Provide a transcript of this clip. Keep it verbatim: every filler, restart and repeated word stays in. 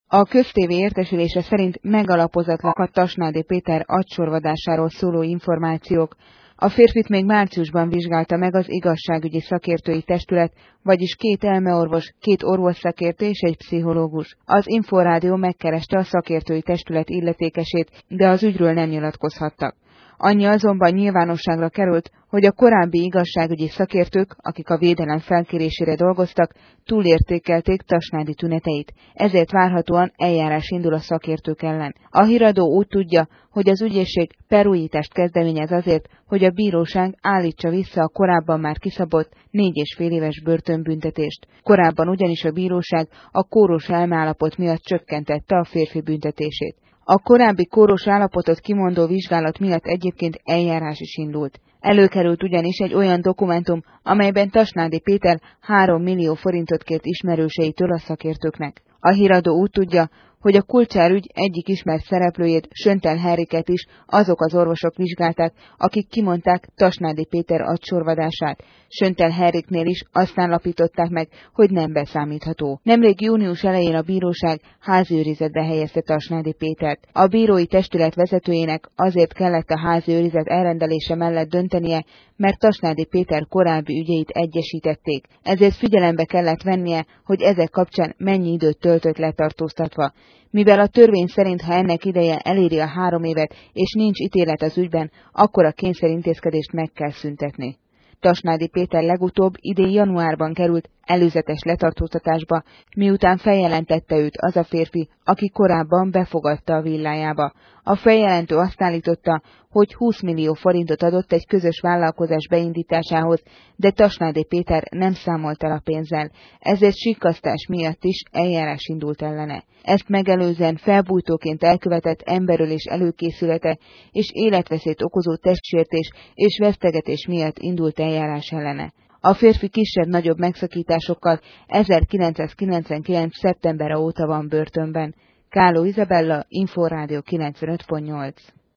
A köztévé értesülése szerint megalapozatlan Tasnádi Péter agysorvadásáról szóló információk. A férfit még márciusban vizsgálta meg az igazságügyi szakértői testület, vagyis két elmeorvos, két orvosszakértő és egy pszichológus. Az Inforádió megkereste a szakértői testület illetékesét, de az ügyről nem nyilatkozhattak. Annyi azonban nyilvánosságra került, hogy a korábbi igazságügyi szakértők, akik a védelem felkérésére dolgoztak, túlértékelték Tasnádi tüneteit, ezért várhatóan eljárás indul a szakértők ellen. A híradó úgy tudja, hogy az ügyészség perújítást kezdeményez azért, hogy a bíróság állítsa vissza a korábban már kiszabott négy és fél éves börtönbüntetést. Korábban ugyanis a bíróság a kóros elmeállapot miatt csökkentette a férfi büntetését. A korábbi kóros állapotot kimondó vizsgálat miatt egyébként eljárás is indult. Előkerült ugyanis egy olyan dokumentum, amelyben Tasnádi Péter három millió forintot kért ismerőseitől a szakértőknek. A híradó úgy tudja, hogy a Kulcsár ügy egyik ismert szereplőjét, Söntel Henriket is azok az orvosok vizsgálták, akik kimondták Tasnádi Péter agysorvadását. Söntel Henriknél is azt állapították meg, hogy nem beszámítható. Nemrég június elején a bíróság háziőrizetbe helyezte Tasnádi Pétert. A bírói testület vezetőjének azért kellett a háziőrizet elrendelése mellett döntenie, mert Tasnádi Péter korábbi ügyeit egyesítették. Ezért figyelembe kellett vennie, hogy ezek kapcsán mennyi időt töltött letartóztatva. Mivel a törvény szerint, ha ennek ideje eléri a három évet és nincs ítélet az ügyben, akkor a kényszerintézkedést meg kell szüntetni. Tasnádi Péter legutóbb idén januárban került előzetes letartóztatásba, miután feljelentette őt az a férfi, aki korábban befogadta a villájába. A feljelentő azt állította, hogy húsz millió forintot adott egy közös vállalkozás beindításához, de Tasnádi Péter nem számolt el a pénzzel, ezért sikkasztás miatt is eljárás indult ellene. Ezt megelőzően felbújtóként elkövetett emberölés előkészülete és életveszélyt okozó testsértés és vesztegetés miatt indult eljárás ellene. A férfi kisebb-nagyobb megszakításokkal ezerkilencszázkilencvenkilenc. szeptembere óta van börtönben. Káló Izabella, Inforádió kilencvenöt pont nyolc.